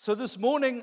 So this morning,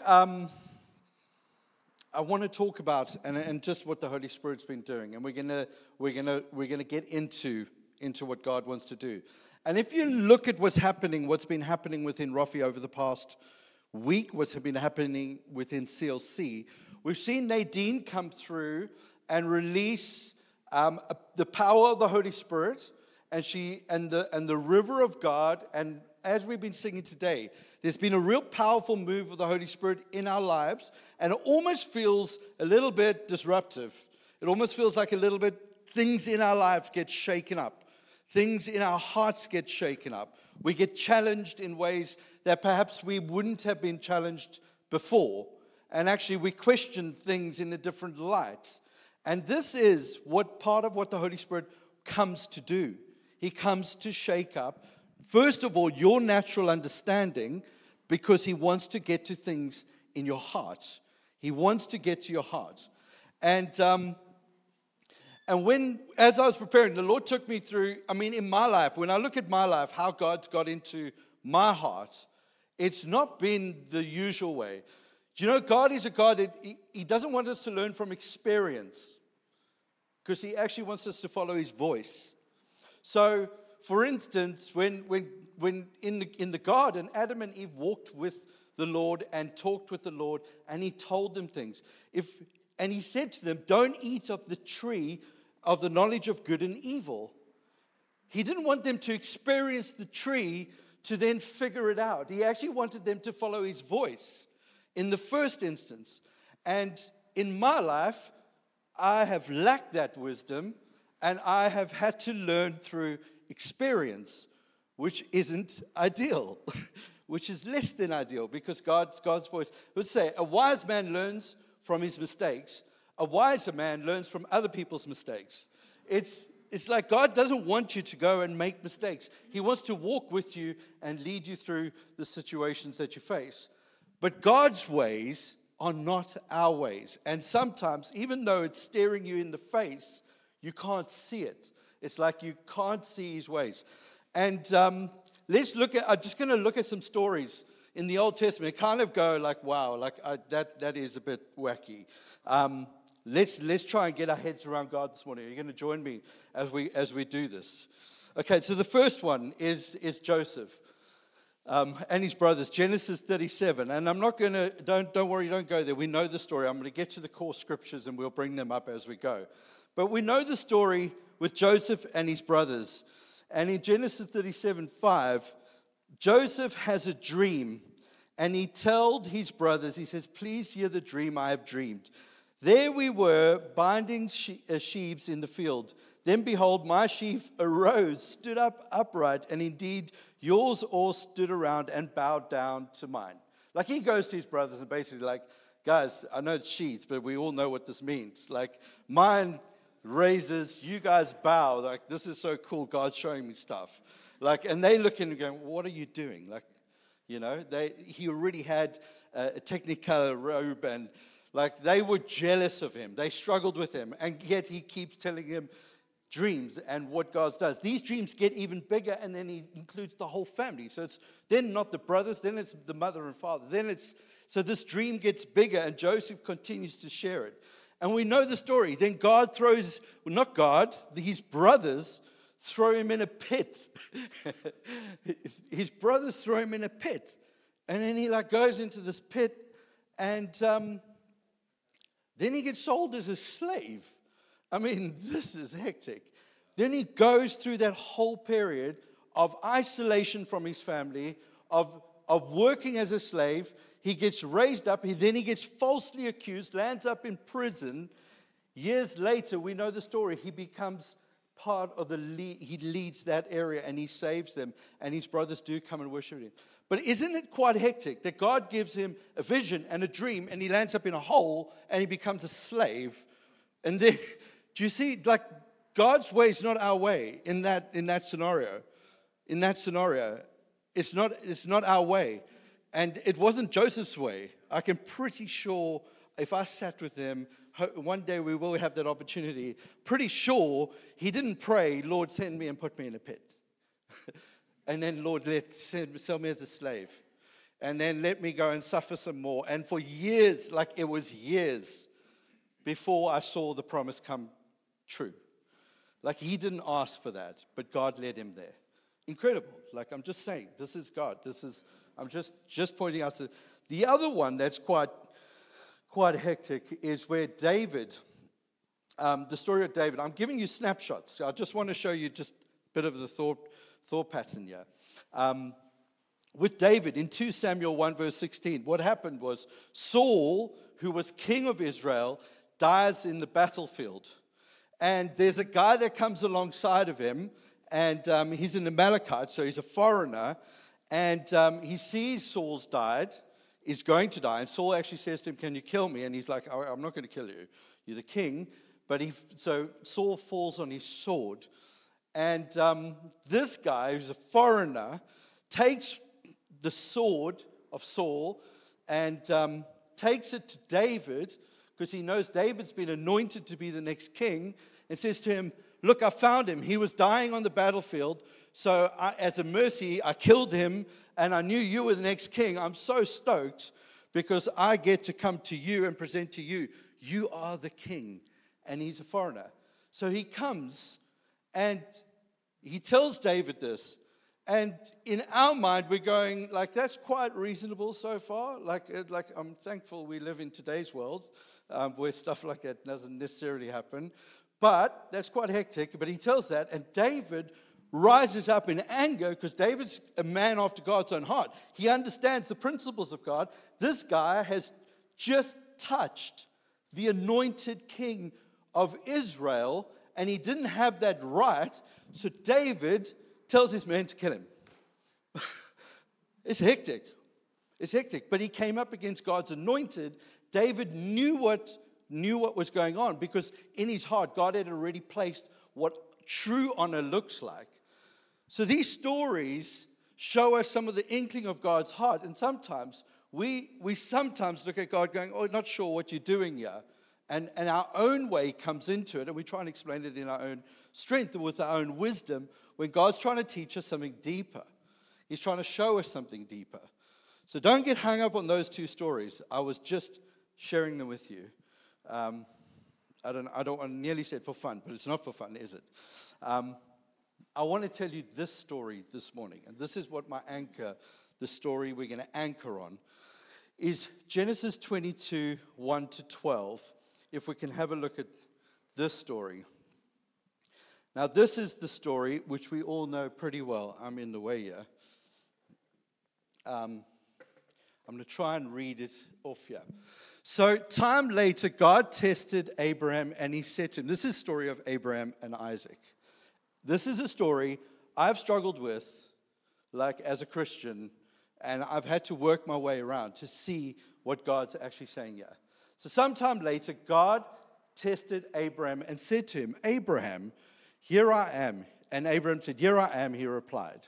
I want to talk about and just what the Holy Spirit's been doing, and we're gonna get into what God wants to do. And if you look at what's been happening within Rofi over the past week, what's been happening within CLC, we've seen Nadine come through and release the power of the Holy Spirit, and the river of God. And as we've been singing today, there's been a real powerful move of the Holy Spirit in our lives, and it almost feels a little bit disruptive. It almost feels like a little bit things in our lives get shaken up. Things in our hearts get shaken up. We get challenged in ways that perhaps we wouldn't have been challenged before. And actually, we question things in a different light. And this is part of what the Holy Spirit comes to do. He comes to shake up, first of all, your natural understanding, because He wants to get to things in your heart. He wants to get to your heart. And as I was preparing, the Lord took me through, in my life, when I look at my life, how God's got into my heart, it's not been the usual way. Do you know, God is a God that He doesn't want us to learn from experience, because He actually wants us to follow His voice. So, for instance, when in the garden, Adam and Eve walked with the Lord and talked with the Lord, and He told them things. And He said to them, don't eat of the tree of the knowledge of good and evil. He didn't want them to experience the tree to then figure it out. He actually wanted them to follow His voice in the first instance. And in my life, I have lacked that wisdom, and I have had to learn through experience, which isn't ideal, which is less than ideal, because God's voice. Let's say a wise man learns from his mistakes. A wiser man learns from other people's mistakes. It's like God doesn't want you to go and make mistakes. He wants to walk with you and lead you through the situations that you face. But God's ways are not our ways. And sometimes, even though it's staring you in the face, you can't see it. It's like you can't see His ways. And I'm just going to look at some stories in the Old Testament. Kind of go like, wow, that is a bit wacky. Let's try and get our heads around God this morning. Are you going to join me as we do this? Okay, so the first one is Joseph and his brothers, Genesis 37. And I'm not going to, don't worry, don't go there. We know the story. I'm going to get to the core scriptures and we'll bring them up as we go. But we know the story with Joseph and his brothers. And in Genesis 37:5, Joseph has a dream, and he told his brothers, he says, please hear the dream I have dreamed. There we were, binding sheaves in the field. Then behold, my sheaf arose, stood up upright, and indeed yours all stood around and bowed down to mine. Like, he goes to his brothers and basically like, guys, I know it's sheaves, but we all know what this means. Like, mine raises, you guys bow. Like, this is so cool. God's showing me stuff. Like, and they look in and go, what are you doing? Like, you know, he already had a technical robe, and like, they were jealous of him. They struggled with him, and yet he keeps telling him dreams and what God does. These dreams get even bigger, and then he includes the whole family. So it's then not the brothers, then it's the mother and father. So this dream gets bigger, and Joseph continues to share it. And we know the story. Then his brothers throw him in a pit. His brothers throw him in a pit. And then he goes into this pit, and then he gets sold as a slave. This is hectic. Then he goes through that whole period of isolation from his family, of working as a slave. He gets raised up. Then he gets falsely accused, lands up in prison. Years later, we know the story. He becomes part of he leads that area, and he saves them. And his brothers do come and worship him. But isn't it quite hectic that God gives him a vision and a dream, and he lands up in a hole, and he becomes a slave? And then, do you see, like, God's way is not our way in that scenario. In that scenario, it's not our way. And it wasn't Joseph's way. I can pretty sure if I sat with him, one day we will have that opportunity. Pretty sure he didn't pray, Lord, send me and put me in a pit. And then, Lord, sell me as a slave. and then let me go and suffer some more. And for years, like it was years, before I saw the promise come true. Like he didn't ask for that, but God led him there. Incredible. Like I'm just saying, this is God. I'm just pointing out that the other one that's quite hectic is where David, the story of David. I'm giving you snapshots. I just want to show you just a bit of the thought pattern here. With David, in 2 Samuel 1 verse 16, what happened was Saul, who was king of Israel, dies in the battlefield. And there's a guy that comes alongside of him, and he's an Amalekite, so he's a foreigner. And he sees Saul's died, is going to die. And Saul actually says to him, "Can you kill me?" And he's like, "I'm not going to kill you. You're the king." So Saul falls on his sword. And this guy, who's a foreigner, takes the sword of Saul and takes it to David, because he knows David's been anointed to be the next king, and says to him, "Look, I found him. He was dying on the battlefield. So as a mercy, I killed him, and I knew you were the next king. I'm so stoked because I get to come to you and present to you. You are the king." And he's a foreigner. So he comes and he tells David this. And in our mind, we're going, like, that's quite reasonable so far. Like I'm thankful we live in today's world where stuff like that doesn't necessarily happen. But that's quite hectic. But he tells that, and David rises up in anger because David's a man after God's own heart. He understands the principles of God. This guy has just touched the anointed king of Israel, and he didn't have that right. So David tells his men to kill him. It's hectic. It's hectic. But he came up against God's anointed. David knew what was going on, because in his heart, God had already placed what true honor looks like. So these stories show us some of the inkling of God's heart. And sometimes we sometimes look at God going, "Oh, not sure what you're doing here." And our own way comes into it, and we try and explain it in our own strength and with our own wisdom, when God's trying to teach us something deeper. He's trying to show us something deeper. So don't get hung up on those two stories. I was just sharing them with you. I don't nearly said for fun, but it's not for fun, is it? I want to tell you this story this morning, and this is what the story we're going to anchor on, is Genesis 22, 1 to 12. If we can have a look at this story. Now, this is the story which we all know pretty well. I'm in the way here. I'm going to try and read it off here. So, time later, God tested Abraham, and he said to him, this is the story of Abraham and Isaac. This is a story I've struggled with, like as a Christian, and I've had to work my way around to see what God's actually saying here. So sometime later, God tested Abraham and said to him, "Abraham, here I am." And Abraham said, "Here I am," he replied.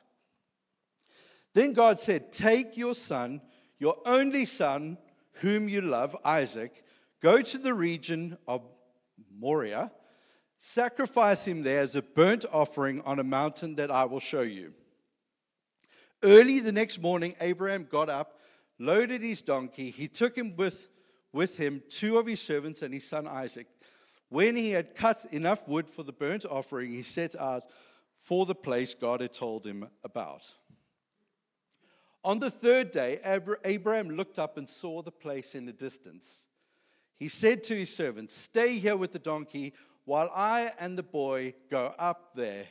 Then God said, "Take your son, your only son, whom you love, Isaac, go to the region of Moriah, sacrifice him there as a burnt offering on a mountain that I will show you." Early the next morning, Abraham got up, loaded his donkey. He took him with him two of his servants and his son Isaac. When he had cut enough wood for the burnt offering, he set out for the place God had told him about. On the third day, Abraham looked up and saw the place in the distance. He said to his servants, "Stay here with the donkey while I and the boy go up there.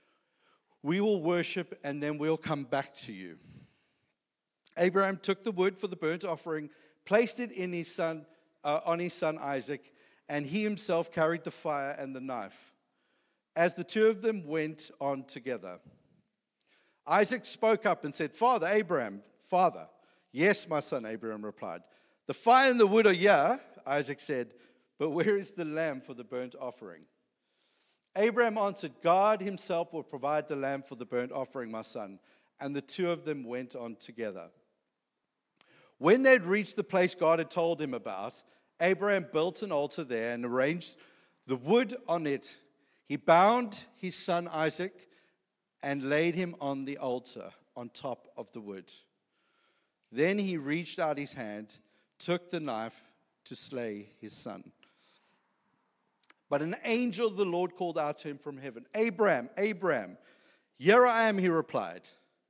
We will worship, and then we'll come back to you." Abraham took the wood for the burnt offering, placed it on his son Isaac, and he himself carried the fire and the knife, as the two of them went on together. Isaac spoke up and said, "Father Abraham, Father." "Yes, my son," Abraham replied. "The fire and the wood are here," Isaac said, "but where is the lamb for the burnt offering?" Abraham answered, "God himself will provide the lamb for the burnt offering, my son." And the two of them went on together. When they'd reached the place God had told him about, Abraham built an altar there and arranged the wood on it. He bound his son Isaac and laid him on the altar on top of the wood. Then he reached out his hand, took the knife to slay his son. But an angel of the Lord called out to him from heaven, Abraham, Abraham. Here I am, he replied.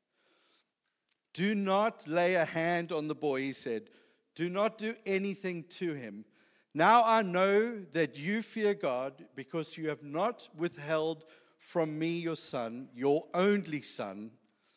Do not lay a hand on the boy, he said. Do not do anything to him. Now I know that you fear God because you have not withheld from me your son, your only son.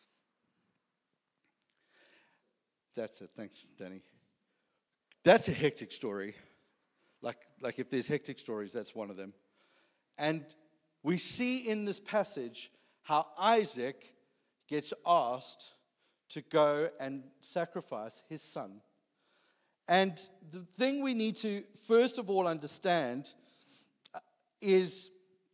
That's it. Thanks, Danny. That's a hectic story. Like if there's hectic stories, that's one of them. And we see in this passage how Isaac gets asked to go and sacrifice his son. And the thing we need to first of all understand is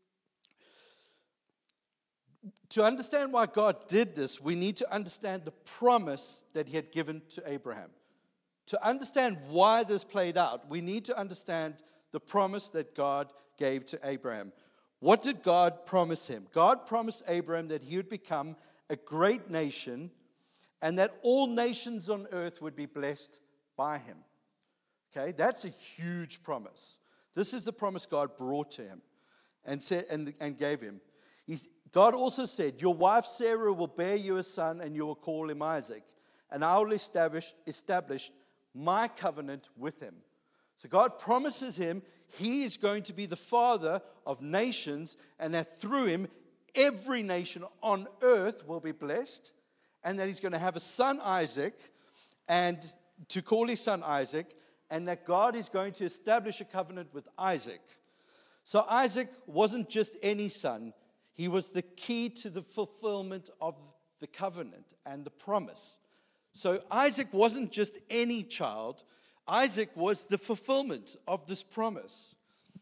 to understand why God did this, we need to understand the promise that he had given to Abraham. To understand why this played out, we need to understand the promise that God gave to Abraham. What did God promise him? God promised Abraham that he would become a great nation and that all nations on earth would be blessed by him. Okay, that's a huge promise. This is the promise God brought to him and said and gave him. God also said, your wife Sarah will bear you a son and you will call him Isaac, and I will establish my covenant with him. So God promises him he is going to be the father of nations, and that through him every nation on earth will be blessed, and that he's going to have a son Isaac, and to call his son Isaac, and that God is going to establish a covenant with Isaac. So Isaac wasn't just any son. He was the key to the fulfillment of the covenant and the promise. So Isaac wasn't just any child. Isaac was the fulfillment of this promise.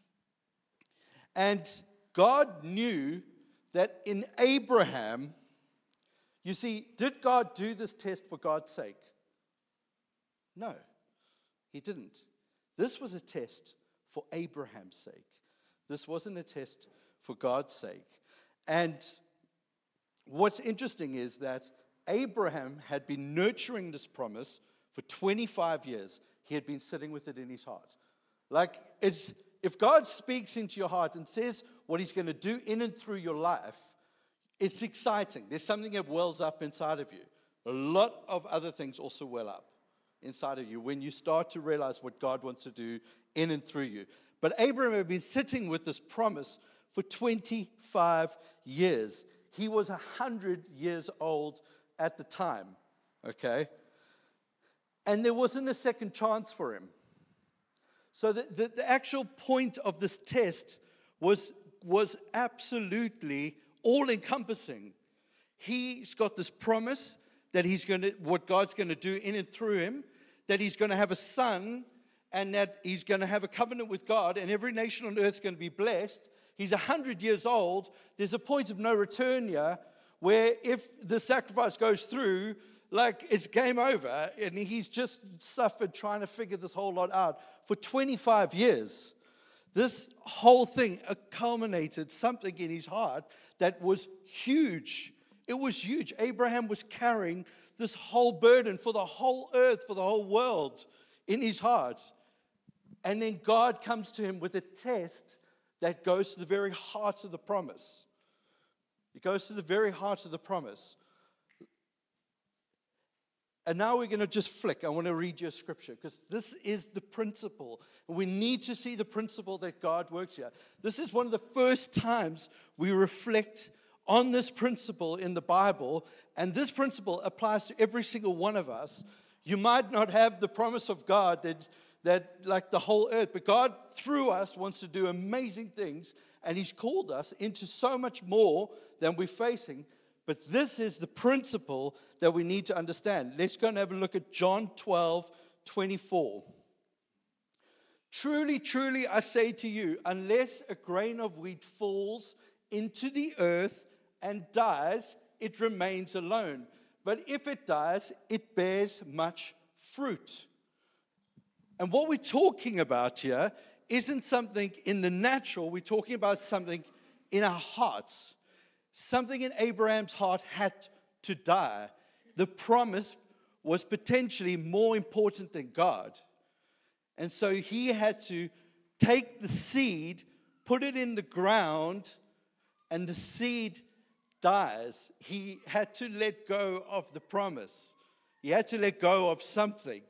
And God knew that in Abraham, you see, did God do this test for God's sake? No, he didn't. This was a test for Abraham's sake. This wasn't a test for God's sake. And what's interesting is that Abraham had been nurturing this promise for 25 years. He had been sitting with it in his heart. Like, if God speaks into your heart and says what he's going to do in and through your life, it's exciting. There's something that wells up inside of you. A lot of other things also well up inside of you when you start to realize what God wants to do in and through you. But Abraham had been sitting with this promise for 25 years. He was 100 years old at the time, okay? And there wasn't a second chance for him. So the actual point of this test was absolutely all-encompassing. He's got this promise that what God's going to do in and through him, that he's going to have a son, and that he's going to have a covenant with God, and every nation on earth is going to be blessed. He's 100 years old. There's a point of no return here, where if the sacrifice goes through, like it's game over, and he's just suffered trying to figure this whole lot out for 25 years. This whole thing culminated something in his heart that was huge. It was huge. Abraham was carrying this whole burden for the whole earth, for the whole world in his heart. And then God comes to him with a test that goes to the very heart of the promise. It goes to the very heart of the promise. And now we're going to just flick. I want to read you a scripture because this is the principle. We need to see the principle that God works here. This is one of the first times we reflect on this principle in the Bible, and this principle applies to every single one of us. You might not have the promise of God that like the whole earth, but God through us wants to do amazing things, and he's called us into so much more than we're facing. But this is the principle that we need to understand. Let's go and have a look at John 12:24. Truly, truly, I say to you, unless a grain of wheat falls into the earth and dies, it remains alone. But if it dies, it bears much fruit. And what we're talking about here isn't something in the natural. We're talking about something in our hearts. Something in Abraham's heart had to die. The promise was potentially more important than God. And so he had to take the seed, put it in the ground, and the seed dies. He had to let go of the promise. He had to let go of something.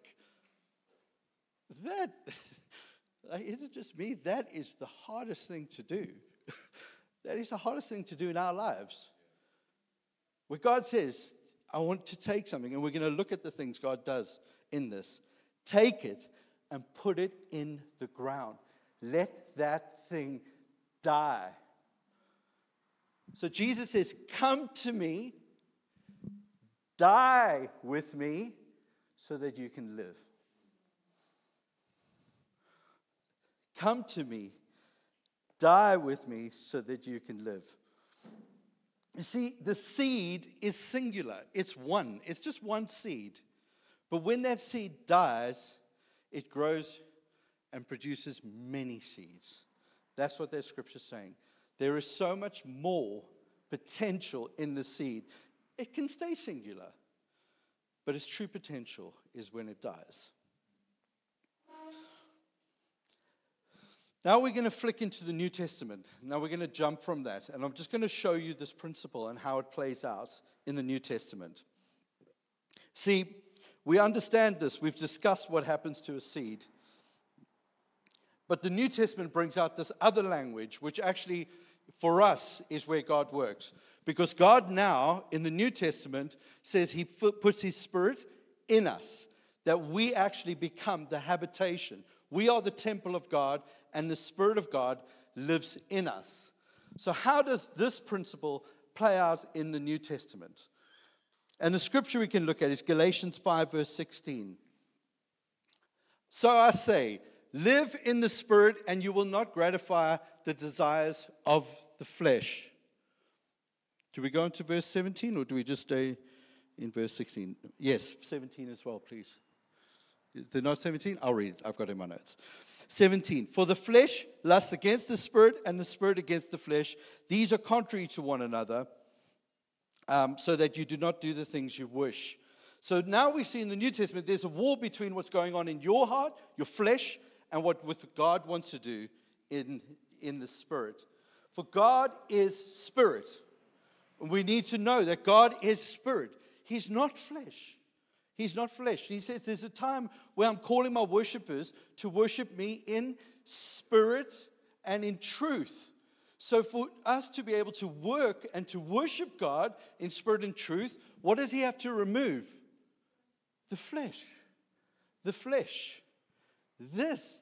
That, is it just me? That is the hardest thing to do. That is the hardest thing to do in our lives. Where God says, I want to take something, and we're going to look at the things God does in this. Take it and put it in the ground. Let that thing die. So Jesus says, come to me, die with me, so that you can live. Come to me, die with me, so that you can live. You see, the seed is singular. It's one. It's just one seed. But when that seed dies, it grows and produces many seeds. That's what that scripture's saying. There is so much more potential in the seed. It can stay singular, but its true potential is when it dies. Now we're going to flick into the New Testament. Now we're going to jump from that. And I'm just going to show you this principle and how it plays out in the New Testament. See, we understand this. We've discussed what happens to a seed. But the New Testament brings out this other language, which actually, for us, is where God works. Because God now, in the New Testament, says he puts his Spirit in us, that we actually become the habitation. We are the temple of God, and the Spirit of God lives in us. So how does this principle play out in the New Testament? And the scripture we can look at is Galatians 5, verse 16. So I say, live in the Spirit, and you will not gratify the desires of the flesh. Do we go into verse 17, or do we just stay in verse 16? Yes, 17 as well, please. Is there not 17? I'll read it. I've got it in my notes. 17. For the flesh lusts against the Spirit, and the Spirit against the flesh. These are contrary to one another, so that you do not do the things you wish. So now we see in the New Testament there's a war between what's going on in your heart, your flesh, and what God wants to do in the Spirit. For God is Spirit. And we need to know that God is Spirit. He's not flesh. He's not flesh. He says there's a time where I'm calling my worshipers to worship me in spirit and in truth. So for us to be able to work and to worship God in spirit and truth, what does he have to remove? The flesh. The flesh. This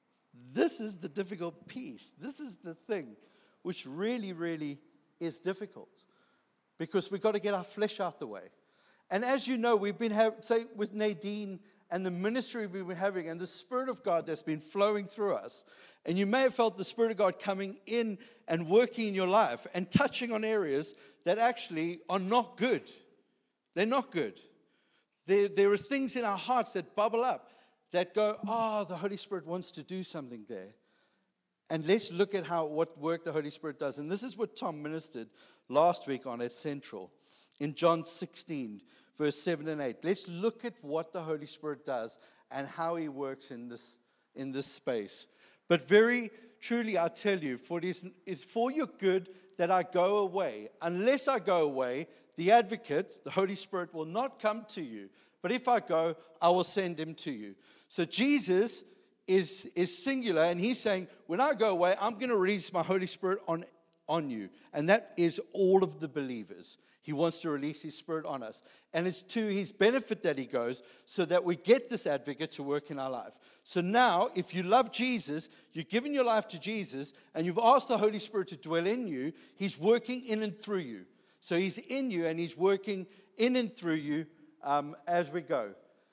is the difficult piece. This is the thing which really, really is difficult. Because we've got to get our flesh out the way. And as you know, we've been say with Nadine and the ministry we've been having and the Spirit of God that's been flowing through us. And you may have felt the Spirit of God coming in and working in your life and touching on areas that actually are not good. They're not good. There are things in our hearts that bubble up that go, the Holy Spirit wants to do something there. And let's look at what work the Holy Spirit does. And this is what Tom ministered last week on at Central. In John 16, verse 7 and 8. Let's look at what the Holy Spirit does and how he works in this space. But very truly, I tell you, for it is for your good that I go away. Unless I go away, the advocate, the Holy Spirit, will not come to you. But if I go, I will send him to you. So Jesus is singular, and he's saying, when I go away, I'm going to release my Holy Spirit on you. And that is all of the believers. He wants to release his Spirit on us. And it's to his benefit that he goes so that we get this advocate to work in our life. So now, if you love Jesus, you've given your life to Jesus, and you've asked the Holy Spirit to dwell in you, he's working in and through you. So he's in you, and he's working in and through you as we go.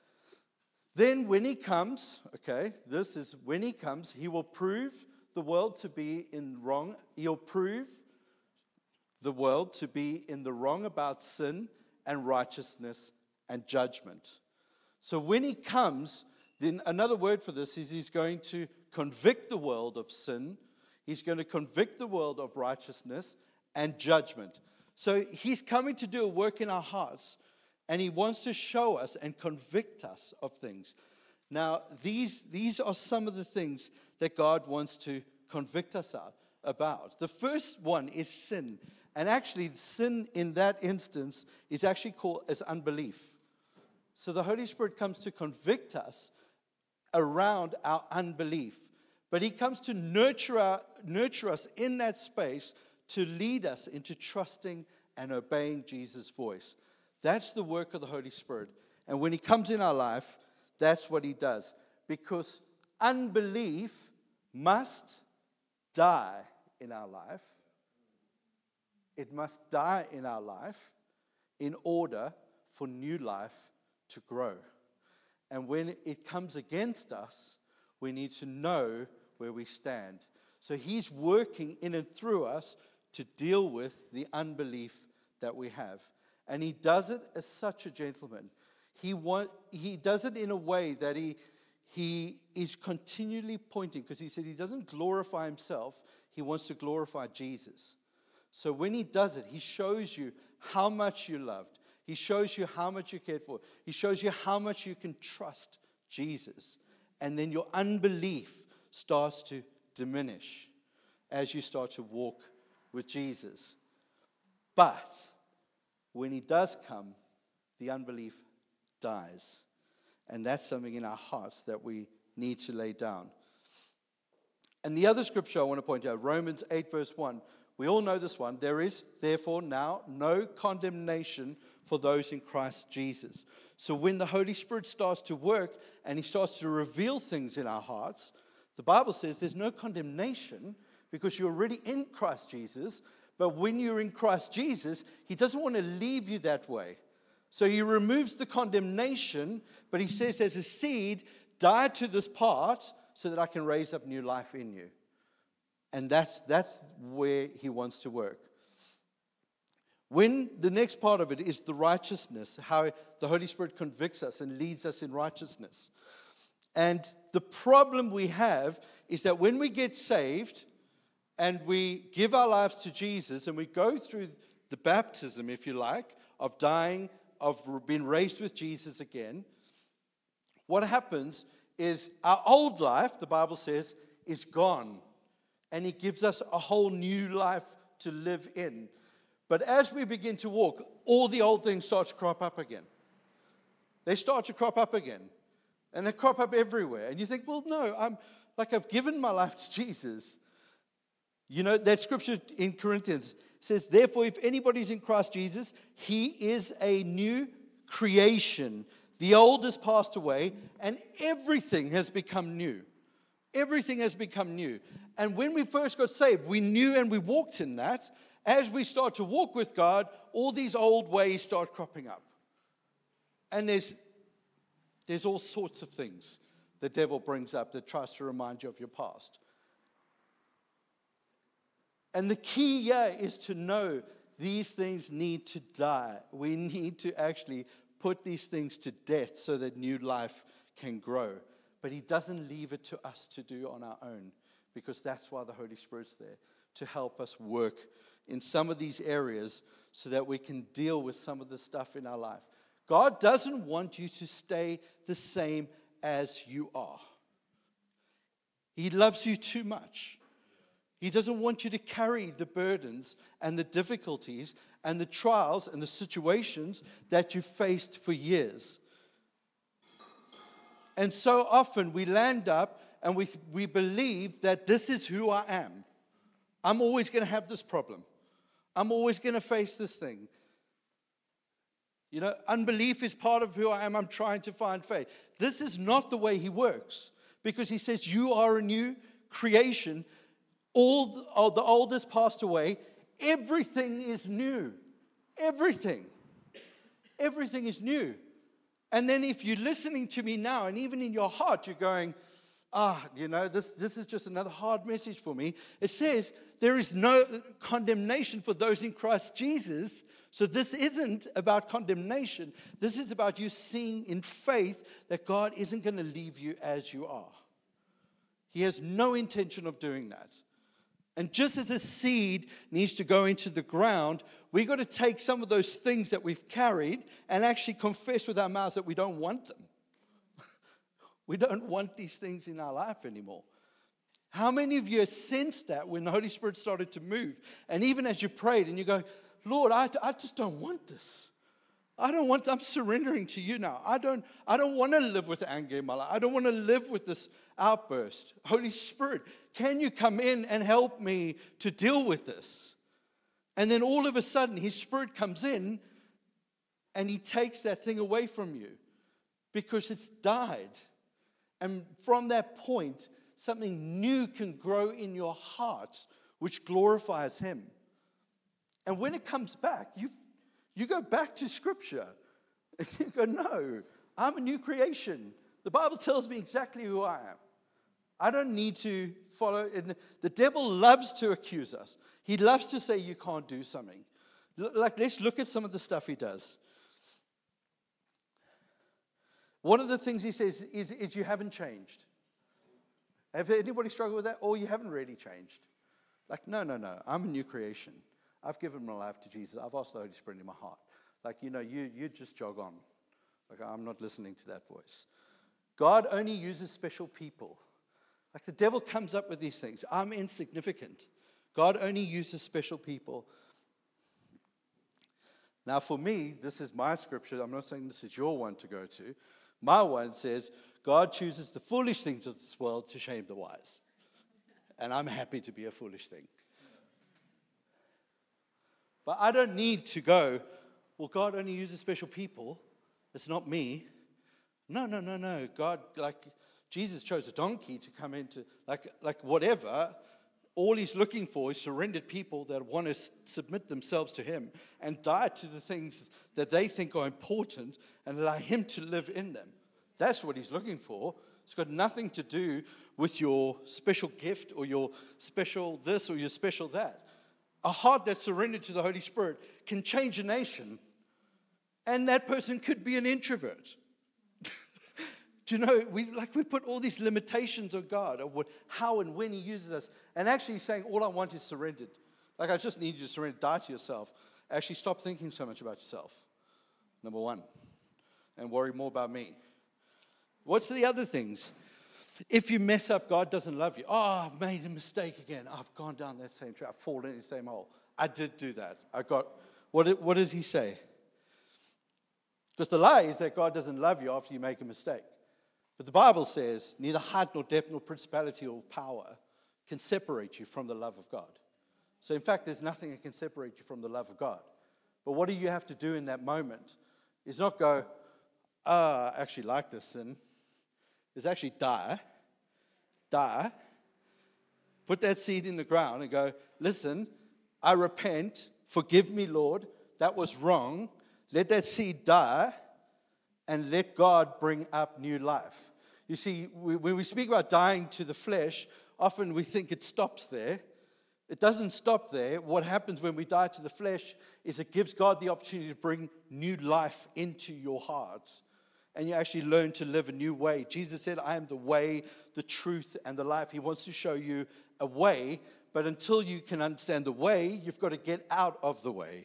Then when he comes, this is when he comes, he will prove the world to be in wrong. He'll prove the world to be in the wrong about sin and righteousness and judgment. So when he comes, then another word for this is he's going to convict the world of sin. He's going to convict the world of righteousness and judgment. So he's coming to do a work in our hearts. And he wants to show us and convict us of things. Now, these are some of the things that God wants to convict us about. The first one is sin. And actually, sin in that instance is actually called as unbelief. So the Holy Spirit comes to convict us around our unbelief. But he comes to nurture us in that space to lead us into trusting and obeying Jesus' voice. That's the work of the Holy Spirit. And when he comes in our life, that's what he does. Because unbelief must die in our life. It must die in our life in order for new life to grow. And when it comes against us, we need to know where we stand. So he's working in and through us to deal with the unbelief that we have. And he does it as such a gentleman. He does it in a way that he is continually pointing, because he said he doesn't glorify himself, he wants to glorify Jesus. So when he does it, he shows you how much you loved. He shows you how much you cared for. He shows you how much you can trust Jesus. And then your unbelief starts to diminish as you start to walk with Jesus. But when he does come, the unbelief dies. And that's something in our hearts that we need to lay down. And the other scripture I want to point out, Romans 8 verse 1. We all know this one. There is therefore now no condemnation for those in Christ Jesus. So when the Holy Spirit starts to work and he starts to reveal things in our hearts, the Bible says there's no condemnation because you're already in Christ Jesus. But when you're in Christ Jesus, he doesn't want to leave you that way. So he removes the condemnation, but he says there's a seed, die to this part so that I can raise up new life in you. And that's where he wants to work. When the next part of it is the righteousness, how the Holy Spirit convicts us and leads us in righteousness. And the problem we have is that when we get saved and we give our lives to Jesus and we go through the baptism, if you like, of dying, of being raised with Jesus again, what happens is our old life, the Bible says, is gone. And he gives us a whole new life to live in. But as we begin to walk, all the old things start to crop up again. They start to crop up again. And they crop up everywhere. And you think, well, no, I've given my life to Jesus. You know, that scripture in Corinthians says, therefore, if anybody's in Christ Jesus, he is a new creation. The old has passed away, and everything has become new. Everything has become new. And when we first got saved, we knew and we walked in that. As we start to walk with God, all these old ways start cropping up. And there's all sorts of things the devil brings up that tries to remind you of your past. And the key here is to know these things need to die. We need to actually put these things to death so that new life can grow. But he doesn't leave it to us to do on our own, because that's why the Holy Spirit's there, to help us work in some of these areas so that we can deal with some of the stuff in our life. God doesn't want you to stay the same as you are. He loves you too much. He doesn't want you to carry the burdens and the difficulties and the trials and the situations that you faced for years. And so often we land up and we believe that this is who I am. I'm always going to have this problem. I'm always going to face this thing. You know, unbelief is part of who I am. I'm trying to find faith. This is not the way he works, because he says you are a new creation. All the old has passed away. Everything is new. Everything. Everything is new. And then if you're listening to me now, and even in your heart, you're going, this is just another hard message for me. It says there is no condemnation for those in Christ Jesus. So this isn't about condemnation. This is about you seeing in faith that God isn't going to leave you as you are. He has no intention of doing that. And just as a seed needs to go into the ground, we've got to take some of those things that we've carried and actually confess with our mouths that we don't want them. We don't want these things in our life anymore. How many of you sensed that when the Holy Spirit started to move? And even as you prayed and you go, Lord, I just don't want this. I'm surrendering to you now. I don't want to live with anger in my life. I don't want to live with this outburst. Holy Spirit, can you come in and help me to deal with this? And then all of a sudden, His Spirit comes in and He takes that thing away from you because it's died. And from that point, something new can grow in your heart, which glorifies Him. And when it comes back, you go back to Scripture. And you go, no, I'm a new creation. The Bible tells me exactly who I am. I don't need to follow. And the devil loves to accuse us. He loves to say you can't do something. Let's look at some of the stuff he does. One of the things he says is you haven't changed. Have anybody struggled with that? Or you haven't really changed. No. I'm a new creation. I've given my life to Jesus. I've asked the Holy Spirit in my heart. You just jog on. I'm not listening to that voice. God only uses special people. The devil comes up with these things. I'm insignificant. God only uses special people. Now for me, this is my scripture. I'm not saying this is your one to go to. My one says, God chooses the foolish things of this world to shame the wise. And I'm happy to be a foolish thing. But I don't need to go, well, God only uses special people. It's not me. No. God, Jesus chose a donkey to come into, whatever. All He's looking for is surrendered people that want to submit themselves to Him and die to the things that they think are important and allow Him to live in them. That's what He's looking for. It's got nothing to do with your special gift or your special this or your special that. A heart that's surrendered to the Holy Spirit can change a nation, and that person could be an introvert. Do you know, we put all these limitations on God, of how and when He uses us, and actually He's saying, all I want is surrendered. I just need you to surrender, die to yourself. Actually stop thinking so much about yourself, number one, and worry more about me. What's the other things? If you mess up, God doesn't love you. Oh, I've made a mistake again. I've gone down that same track. I've fallen in the same hole. I did do that. What does He say? Because the lie is that God doesn't love you after you make a mistake. But the Bible says, neither height nor depth nor principality or power can separate you from the love of God. So in fact, there's nothing that can separate you from the love of God. But what do you have to do in that moment? Is not go, I actually like this sin. Is actually die, put that seed in the ground and go, listen, I repent, forgive me, Lord, that was wrong. Let that seed die and let God bring up new life. You see, when we speak about dying to the flesh, often we think it stops there. It doesn't stop there. What happens when we die to the flesh is it gives God the opportunity to bring new life into your heart. And you actually learn to live a new way. Jesus said, I am the way, the truth, and the life. He wants to show you a way, but until you can understand the way, you've got to get out of the way.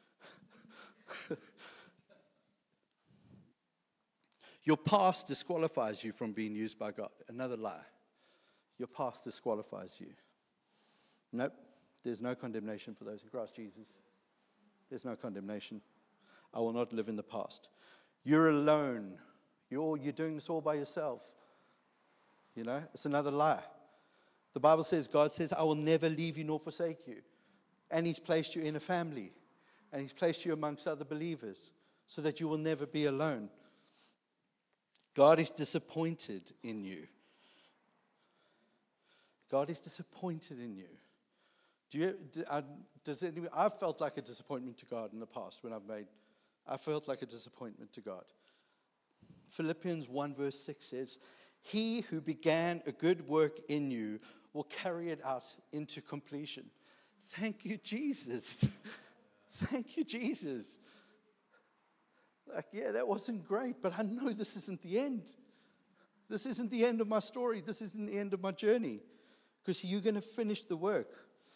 Your past disqualifies you from being used by God. Another lie. Your past disqualifies you. Nope, there's no condemnation for those in Christ Jesus. There's no condemnation. I will not live in the past. You're alone. You're doing this all by yourself. It's another lie. The Bible says, God says, I will never leave you nor forsake you. And He's placed you in a family. And He's placed you amongst other believers so that you will never be alone. God is disappointed in you. God is disappointed in you. I've felt like a disappointment to God in the past when I felt like a disappointment to God. Philippians 1 verse 6 says, He who began a good work in you will carry it out into completion. Thank you, Jesus. Thank you, Jesus. That wasn't great, but I know this isn't the end. This isn't the end of my story. This isn't the end of my journey. Because you're going to finish the work.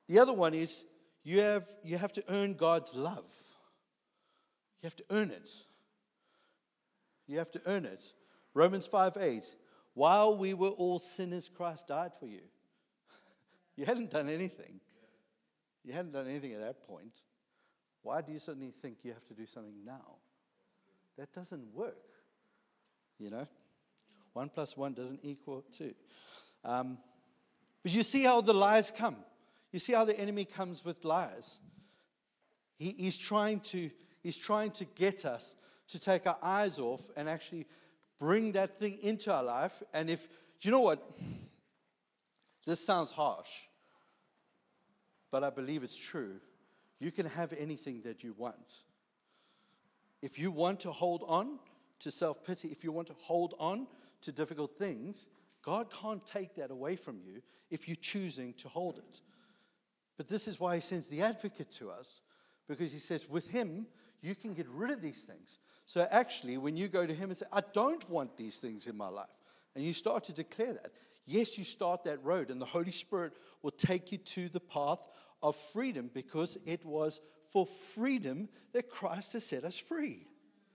The other one is you have to earn God's love. You have to earn it. You have to earn it. Romans 5:8. While we were all sinners, Christ died for you. You hadn't done anything. You hadn't done anything at that point. Why do you suddenly think you have to do something now? That doesn't work. 1 + 1 doesn't equal 2. But you see how the lies come. You see how the enemy comes with lies. He's trying to get us to take our eyes off and actually bring that thing into our life. And you know what? This sounds harsh, but I believe it's true. You can have anything that you want. If you want to hold on to self-pity, if you want to hold on to difficult things, God can't take that away from you if you're choosing to hold it. But this is why he sends the advocate to us, because he says with him, you can get rid of these things. So actually, when you go to him and say, I don't want these things in my life, and you start to declare that, yes, you start that road, and the Holy Spirit will take you to the path of freedom, because it was for freedom that Christ has set us free.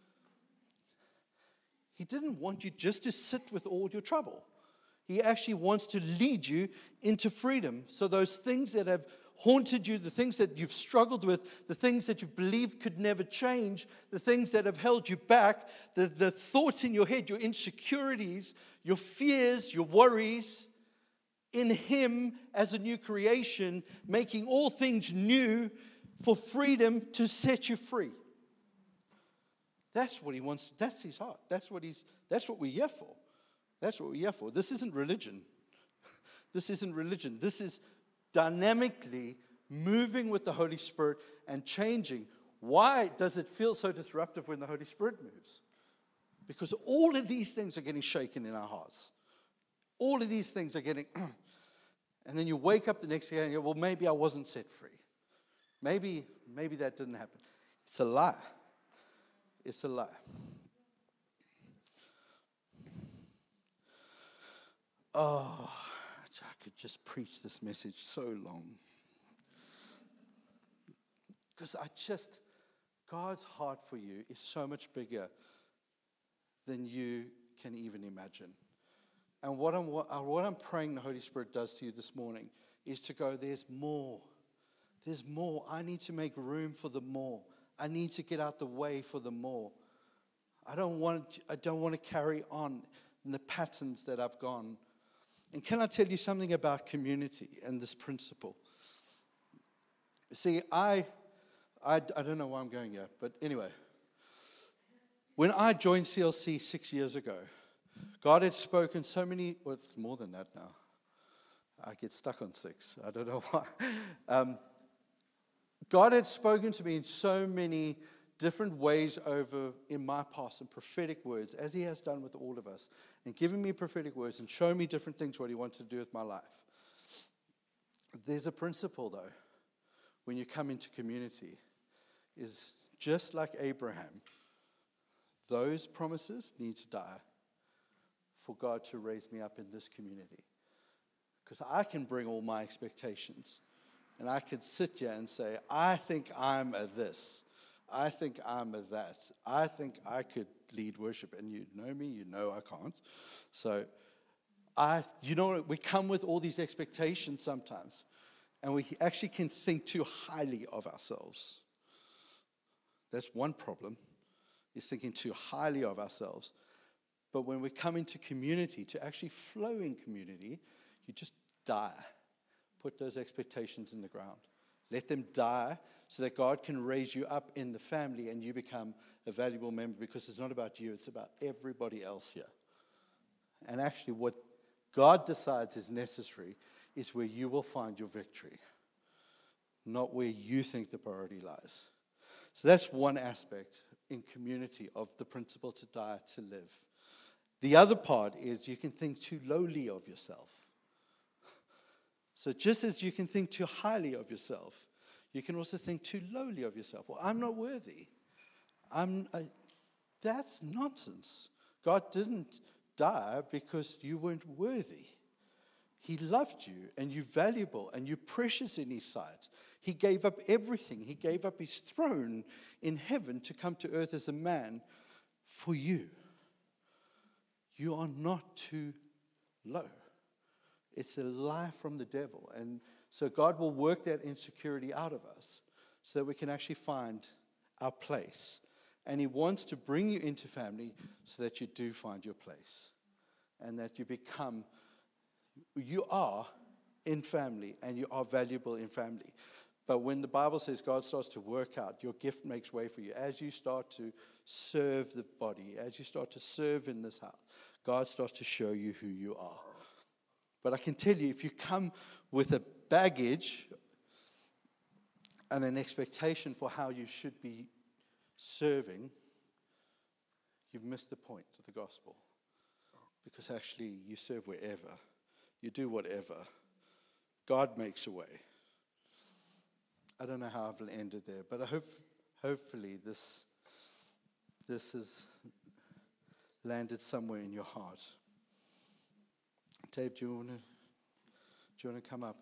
He didn't want you just to sit with all your trouble. He actually wants to lead you into freedom. So those things that have haunted you, the things that you've struggled with, the things that you believed could never change, the things that have held you back, the thoughts in your head, your insecurities, your fears, your worries, in him as a new creation, making all things new for freedom to set you free. That's what he wants. That's his heart. That's what we're here for. That's what we're here for. This isn't religion. This isn't religion. This is dynamically moving with the Holy Spirit and changing. Why does it feel so disruptive when the Holy Spirit moves? Because all of these things are getting shaken in our hearts. All of these things are getting, and then you wake up the next day and you go, well, maybe I wasn't set free. Maybe that didn't happen. It's a lie. It's a lie. Oh, I could just preach this message so long. Because God's heart for you is so much bigger than you can even imagine. And what I'm praying the Holy Spirit does to you this morning is to go, there's more. There's more. I need to make room for the more. I need to get out the way for the more. I don't want to carry on in the patterns that I've gone. And can I tell you something about community and this principle? See, I don't know why I'm going here, but anyway. When I joined CLC 6 years ago, God had spoken so many, well, it's more than that now. I get stuck on 6. I don't know why. God had spoken to me in so many different ways over in my past and prophetic words, as he has done with all of us, and given me prophetic words and shown me different things what he wants to do with my life. There's a principle, though, when you come into community, is just like Abraham, those promises need to die for God to raise me up in this community. Because I can bring all my expectations. And I could sit here and say, I think I'm a this. I think I'm a that. I think I could lead worship. And you know me, you know I can't. So, we come with all these expectations sometimes. And we actually can think too highly of ourselves. That's one problem, is thinking too highly of ourselves. But when we come into community, to actually flow in community, you just die. Put those expectations in the ground. Let them die so that God can raise you up in the family and you become a valuable member, because it's not about you, it's about everybody else here. And actually what God decides is necessary is where you will find your victory, not where you think the priority lies. So that's one aspect in community of the principle to die to live. The other part is you can think too lowly of yourself. So just as you can think too highly of yourself, you can also think too lowly of yourself. Well, I'm not worthy. That's nonsense. God didn't die because you weren't worthy. He loved you, and you're valuable, and you're precious in His sight. He gave up everything. He gave up His throne in heaven to come to earth as a man for you. You are not too low. It's a lie from the devil. And so God will work that insecurity out of us so that we can actually find our place. And He wants to bring you into family so that you do find your place. And that you are in family and you are valuable in family. But when the Bible says God starts to work out, your gift makes way for you. As you start to serve the body, as you start to serve in this house, God starts to show you who you are. But I can tell you, if you come with a baggage and an expectation for how you should be serving, you've missed the point of the gospel. Because actually, you serve wherever. You do whatever. God makes a way. I don't know how I've ended there, but hopefully this has landed somewhere in your heart. Dave, do you want to come up?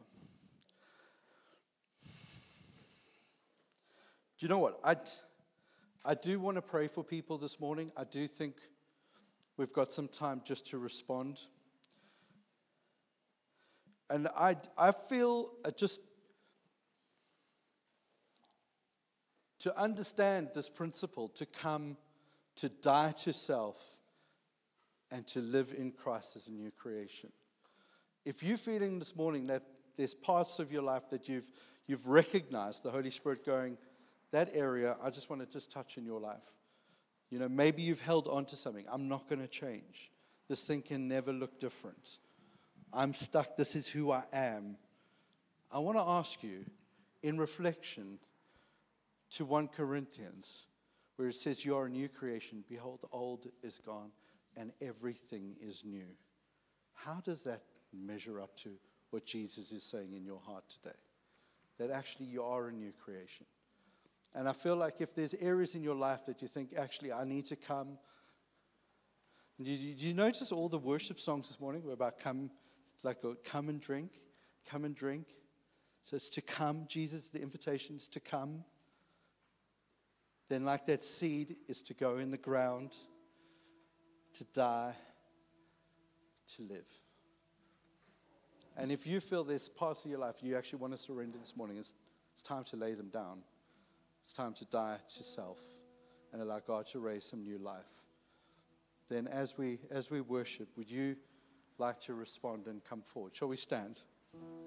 Do you know what? I do want to pray for people this morning. I do think we've got some time just to respond. And I feel just to understand this principle, to come, to die to self, and to live in Christ as a new creation. If you're feeling this morning that there's parts of your life that you've recognized the Holy Spirit going, that area, I just want to just touch in your life. You know, maybe you've held on to something. I'm not going to change. This thing can never look different. I'm stuck. This is who I am. I want to ask you, in reflection to 1 Corinthians, where it says, you are a new creation. Behold, the old is gone, and everything is new. How does that measure up to what Jesus is saying in your heart today? That actually you are a new creation. And I feel like if there's areas in your life that you think, actually, I need to come. Do you notice all the worship songs this morning were about come and drink, come and drink. So it's to come. Jesus, the invitation is to come. Then like that seed is to go in the ground, to die, to live. And if you feel there's parts of your life you actually want to surrender this morning, it's time to lay them down. It's time to die to self and allow God to raise some new life. Then as we worship, would you like to respond and come forward? Shall we stand?